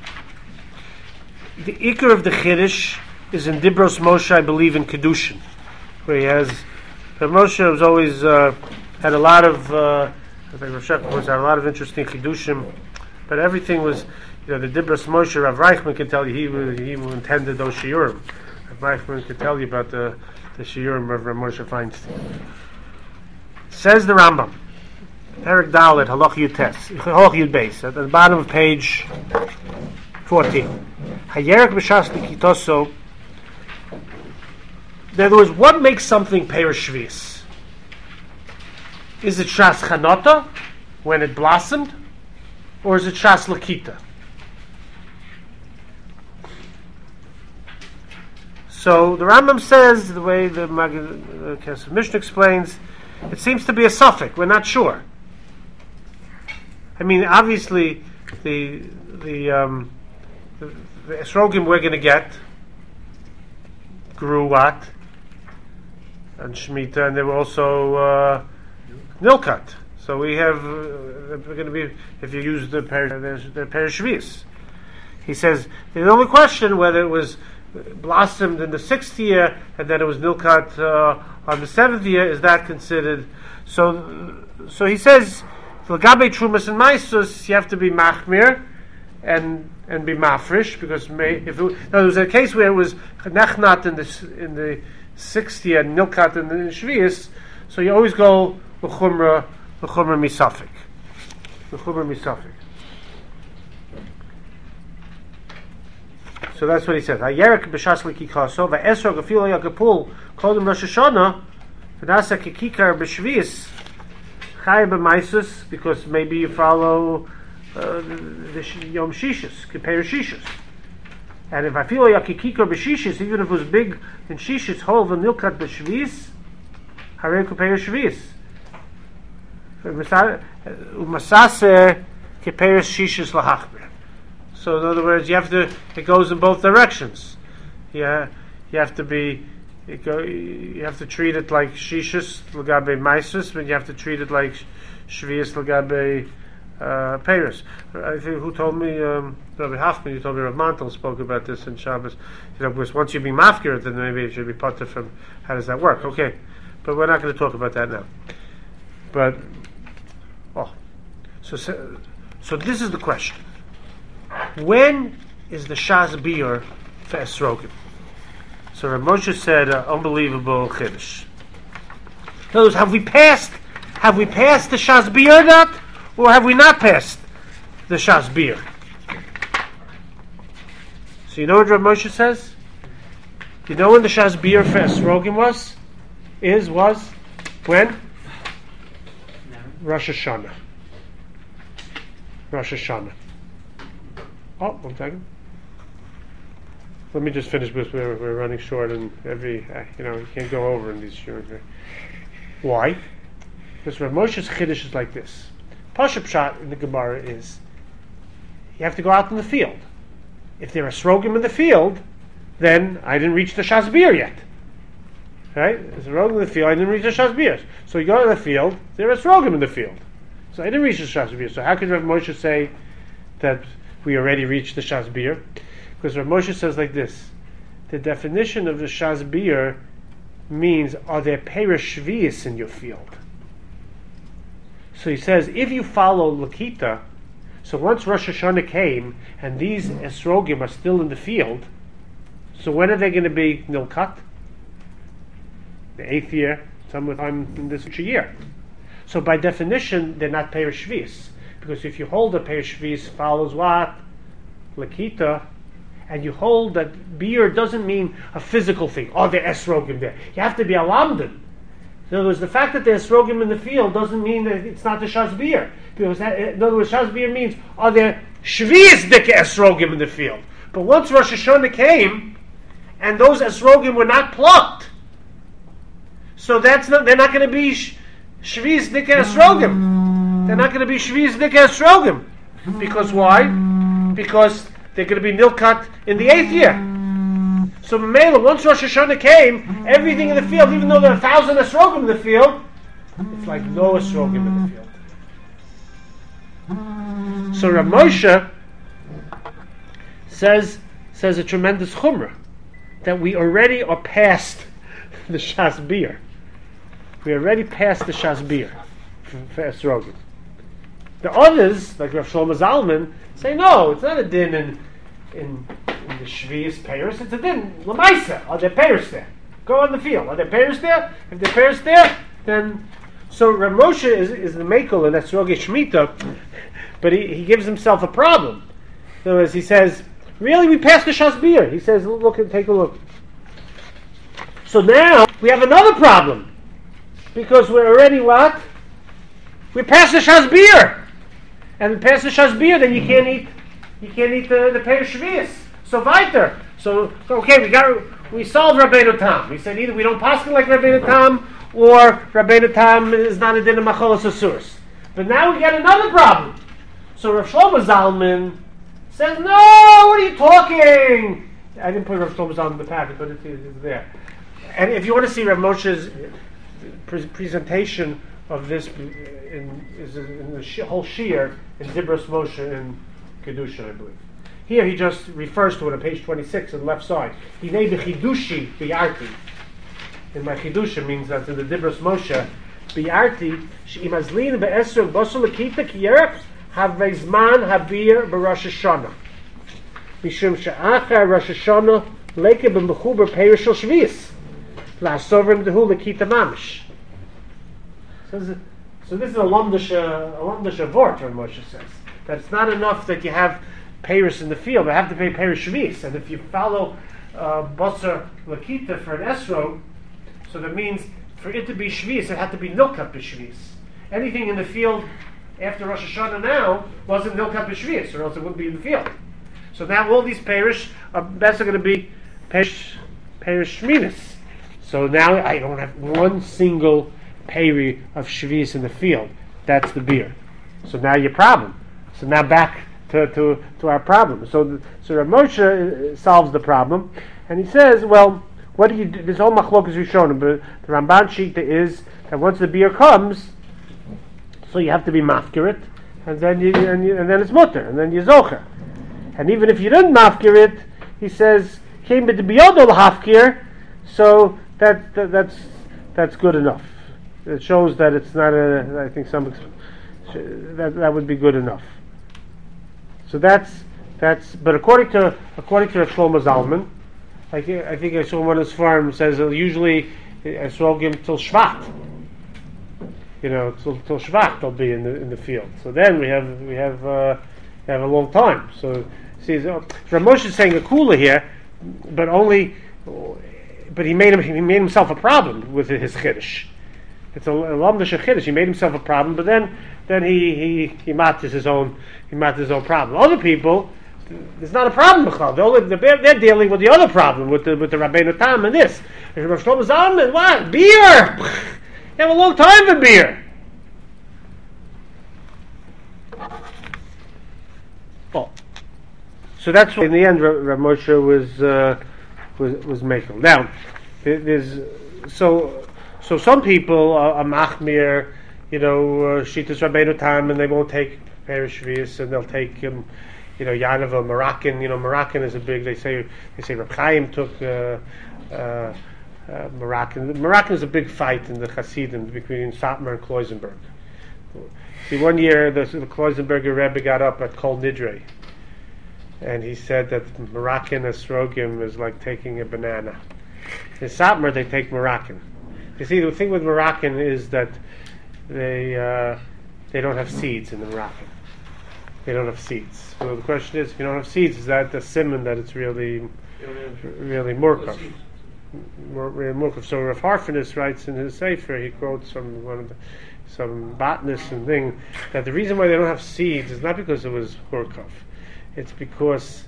The Iker of the Chiddush is in Dibros Moshe, I believe, in Kedushin, where he has... Moshe was always had a lot of... I think Rav Shech had a lot of interesting Kedushim, but everything was... the Dibros Moshe, Rav Reichman can tell you, he intended those Shiurim. Rav Reichman can tell you about the Shiurim of Rav Moshe Feinstein. Says the Rambam, Perek Dalet, Halach Yud Beis, at the bottom of page 14. Hayerek b'shas likitoso. In other words, what makes something Perish Shvis? Is it Shas Chanota, when it blossomed, or is it Shas Lakita? So the Rambam says, the way the Mishnah explains, it seems to be a suffix. We're not sure. I mean, obviously, the esrogim we're going to get grew what? And Shemitah, and they were also nilkat. So we have, they're going to be, if you use the Perish Shvis. He says, the only question whether it was blossomed in the 6th year and then it was nilkat on the 7th year, is that considered? So he says, for Gabe Trumas and Maisus, you have to be machmir and be mafresh, because there was a case where it was nechnat in the 6th year, nilkat in the Shvius, so you always go l'chumra misafik. L'chumra misafik. So that's what he says. Hayerek b'shas l'kikaso va'esrog afilo yakapul kodem Rosh Hashanah v'nasa kikikar b'shvius chay b'maisus, because maybe you follow the Yom Shishis, Kippur Shishis. And if I feel like kikikar b'shishis, even if it was big in Shishis, hol v'nilkat b'shvius, harei Kippur Shvius. U'masase Kippur Shishis lahachmer. So in other words, it goes in both directions. Yeah, you have to treat it like shishus l'gabe maisus, but you have to treat it like shvius l'gabe peiros. I think who told me, Rabbi Hoffman, you told me Rav Mantel spoke about this in Shabbos. Because once you be mafkir, then maybe it should be potter from. How does that work? Okay, but we're not going to talk about that now. But so this is the question. When is the Shas Biur for Esrogim? So Rav Moshe said, unbelievable Chiddush. In other words, have we passed the Shas Biur not, or have we not passed the Shas Biur? So you know what Rav Moshe says? You know when the Shas Biur for Esrogim was? When? Rosh Hashanah. Oh, 1 second. Let me just finish because we're running short, and you can't go over in these short. Why? Because Rav Moshe's Chiddush is like this. Pashup Pshat in the Gemara is you have to go out in the field. If there are Esrogim in the field, then I didn't reach the Shas Biur yet. Right? There's a esrogim in the field. I didn't reach the Shas B'ir. So you go to the field. There are esrogim in the field. So I didn't reach the Shas B'ir. So how could Rav Moshe say that we already reached the Shas B'ir? Because Rav Moshe says like this: the definition of the Shas B'ir means, are there perish shvius in your field? So he says, if you follow Lakita, so once Rosh Hashanah came and these esrogim are still in the field, so when are they going to be nilkat? The 8th year, sometime in this year. So by definition, they're not perish shvius, because if you hold that perish shvius follows what? Lakita, and you hold that beer doesn't mean a physical thing. Oh, there are esrogim there. You have to be alamdin. In other words, the fact that there's esrogim in the field doesn't mean that it's not the Shas B'ir. Because in other words, Shas B'ir means, are there shvius dike esrogim in the field? But once Rosh Hashanah came, and those esrogim were not plucked, so they're not going to be shvius dike esrogim. They're not going to be shvius dike esrogim. Because why? Because they're going to be nilkat in the 8th year. So Mela, once Rosh Hashanah came, everything in the field, even though there are 1,000 esrogim in the field, it's like no esrogim in the field. So Rav Moshe says a tremendous chumrah that we already are past the Shas B'ir. We already passed the Shas B'ir for esrogim. The others, like Rav Shlomo Zalman, say no, it's not a din in the Shvius Paris, it's a din Lamaisa. Are there Paris there? Go on the field. Are there Paris there? If there Paris there, then so Rav Moshe is the Mekel in Esrogim Shemitah, but he gives himself a problem. So as he says, really we passed the Shas B'ir. He says, look, take a look. So now we have another problem because we're already what? We passed the Shas B'ir. And past the Shas B'ir, then you can't eat the Perish Shvius. So weiter. So okay, we solved Rabbeinu Tam. We said either we don't paskin like Rabbeinu Tam, or Rabbeinu Tam is not a din of macholas asuros. But now we got another problem. So Rav Shlomo Zalman says, no, what are you talking? I didn't put Rav Shlomo Zalman in the packet, but it's there. And if you want to see Rav Moshe's presentation of this in the whole shiur in Dibros Moshe in Kedusha, I believe. Here he just refers to it on page 26 on the left side. Hinei b'chidushi b'yarti. In my chidusha means that in the Dibros Moshe b'yarti she'imazlin be'esrog b'osol l'kita k'yerech havei zman habir b'Rosh Hashanah. Mishum she'achar Rosh Hashanah leke b'mechuber perish shel shvius la'asovrim dehu l'kita mamish. So this is a lamdasha vort, Rav Moshe says. That it's not enough that you have Paris in the field, but have to pay Paris Shvius. And if you follow Basar Lakita for an Esro, so that means for it to be Shvius, it had to be Nilkat B'Shvius. Anything in the field after Rosh Hashanah now wasn't Nilkat B'Shvius, or else it wouldn't be in the field. So now all these Paris are going to be Paris Shminis. So now I don't have one single peri of shvius in the field. That's the beer. So now your problem. So now back to our problem. So Rav Moshe solves the problem, and he says, well, what do you do? This whole machlokas we've shown him, but the Ramban Shita is that once the beer comes, so you have to be mafkir it, and then then it's mutter, and then you zocher. And even if you didn't mafkir it, he says came with the biyodol hafkir, so that's good enough. It shows that it's not I think that would be good enough. So that's. But according to Shlomo Zalman, I think I saw one of his farms says usually esrogim till Shvat. Till Shvat they'll be in the field. So then we have a long time. So see, Rav Moshe is saying a kula here, but he made himself a problem with his chiddush. It's a lamdash chiddush. He made himself a problem, but then he matters his own problem. Other people, there's not a problem b'chal. They're dealing with the other problem with the Rabbeinu Tam and this. Rav Shlomo Zalman, what beer? You have a long time for beer. Oh, so that's what in the end Rav Moshe was making. Now, there's so some people are machmir, Shitas Rabbeinu Tam, and they won't take Perish Shvius, and they'll take Yanava, Moroccan. Moroccan is a big. They say Reb Chaim took Moroccan. Moroccan is a big fight in the Hasidim between Satmar and Kloisenberg. See, one year the Kloisenberger Rebbe got up at Kol Nidre, and he said that Moroccan esrogim is like taking a banana. In Satmar they take Moroccan. You see, the thing with Moroccan is that they don't have seeds in the Moroccan. They don't have seeds. So the question is, if you don't have seeds, is that the simon that it's really Murkov? Really Murkov. So Rav Harfinis writes in his Sefer, he quotes from some botanist and thing, that the reason why they don't have seeds is not because it was Murkov. It's because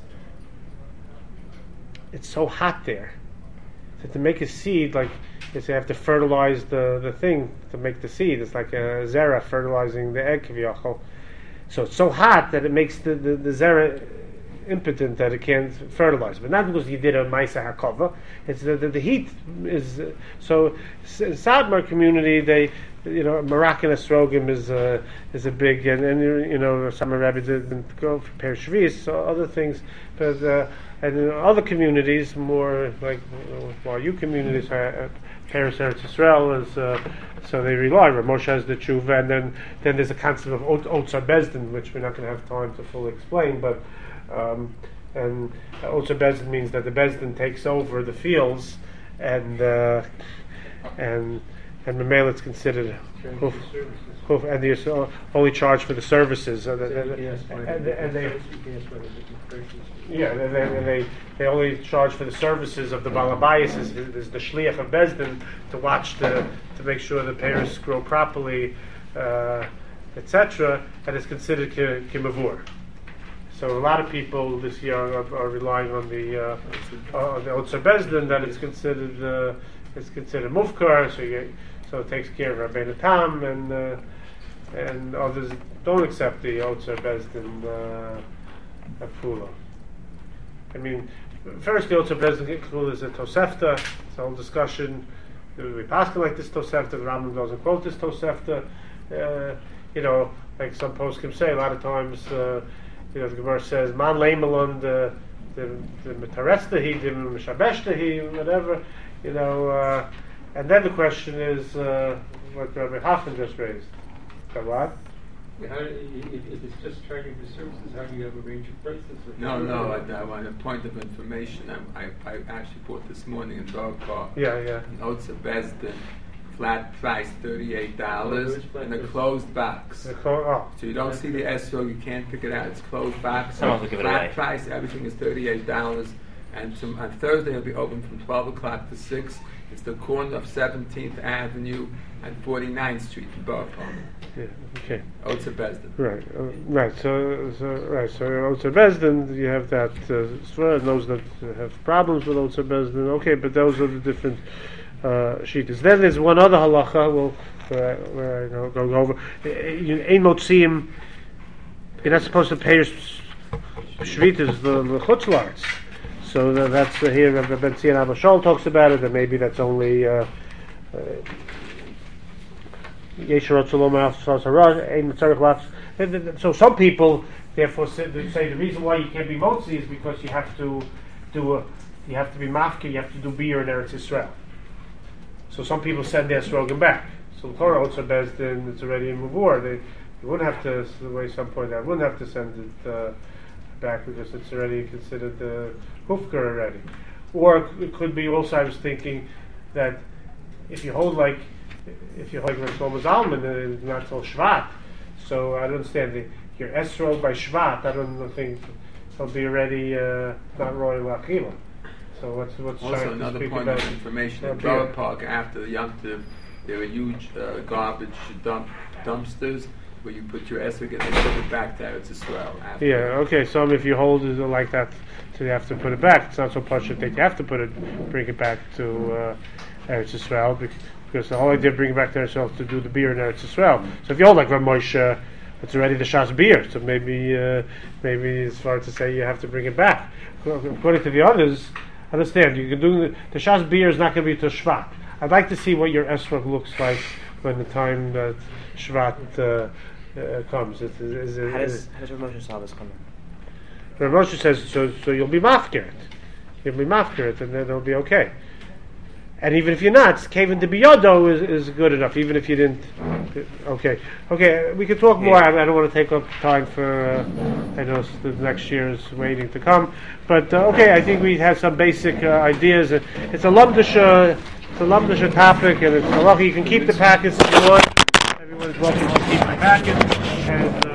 it's so hot there. So to make a seed, like they have to fertilize the thing to make the seed. It's like a zera fertilizing the egg kaviyachol. So it's so hot that it makes the zera impotent that it can't fertilize. But not because you did a maisa hakova. It's the heat is so. In Sadmar community, they Moroccan esrogim is a big and some rabbis didn't go for Perish Shvius, so other things, but and in other communities more like you communities. Paris Eretz Yisrael is so they rely. Rav Moshe has the tshuva, and then there's a concept of Otzar Bezdin, which we're not going to have time to fully explain. But and Otzar Bezdin means that the Bezdin takes over the fields, and Mamela it's considered and they only charge for the services, and they only charge for the services of the balabayas. Is the shliach of Bezdin to watch to make sure the parents grow properly, etc. And it's considered kimavur. So a lot of people this year are relying on the Otzar Bezdin, that it's considered mufkar. So it takes care of Rabbeinu Tam, and others don't accept the Otzar Bezdin Pula. I mean, first the Otzar Bezdin Pula is a Tosefta. It's a whole discussion. We pass like this Tosefta. The Rambam doesn't quote this Tosefta. Like some poskim say, a lot of times, the Gemara says, "Man leimelon the mitarestahi, the mishabeshtahi, whatever." And then the question is what Rabbi Hoffman just raised. So what? If it's just charging for services, how do you have a range of prices? No, I want a point of information. I actually bought this morning in Dog Park. Yeah. Otzar Bezdin, flat price $38, and a closed box. So you don't see the esrog, you can't pick it out. It's closed box. So flat price, everything is $38. And on Thursday it'll be open from 12 o'clock to 6. It's the corner of 17th Avenue and 49th Street in Borough Park. Yeah. Okay. Otzar Bezdin. Right. So Otzar Bezdin, you have that. Those that have problems with Otzar Bezdin. Okay, but those are the different sheetas. Then there's one other halacha. Where I go over. Ein motziim. You're not supposed to pay your shvitas the chutzlarts. So that's here. Rabbi Ben Zion Abashol talks about it, and maybe that's only so some people therefore say the reason why you can't be motzi is because you have to be mafki, you have to do beer in Eretz Yisrael. So some people send their slogan back. So the Torah also Bezdin, it's already in Mavur. They wouldn't have to, the way some point out, wouldn't have to send it back because it's already considered hufker already. Or it could be also, I was thinking that if you hold like Shlomo Zalman, it's not till Shvat. So I don't understand your esrog by Shvat. I don't think it'll be already not royal achila. So what's also another point of information in Borough Park after the Yom Tov, there were huge garbage dumpsters where you put your esrog and they put it back to Eretz Yisrael. Yeah, okay. So if you hold it like that, so you have to put it back. It's not so pashut that you have to bring it back to Eretz Yisrael because the whole idea of bringing it back to Eretz Yisrael is to do the beer in Eretz Yisrael. So if you hold like Rav Moshe, it's already the Shas beer. So maybe it's far to say you have to bring it back. According to the others, understand you can do the Shas beer is not going to be to Shvat. I'd like to see what your esrog looks like when the time that Shvat comes. How does Rav Moshe Shabbos come in? Rav Moshe says, so you'll be mafkeret. You'll be mafkeret, and then it'll be okay. And even if you're not, Kaven de Biyodo is good enough, even if you didn't. Okay, we can talk more. I don't want to take up time for, I know the next year is waiting to come. But, I think we have some basic ideas. It's a lumdisha topic, and it's a lucky. You can keep the packets if you want. Everyone's welcome to keep the packets. And,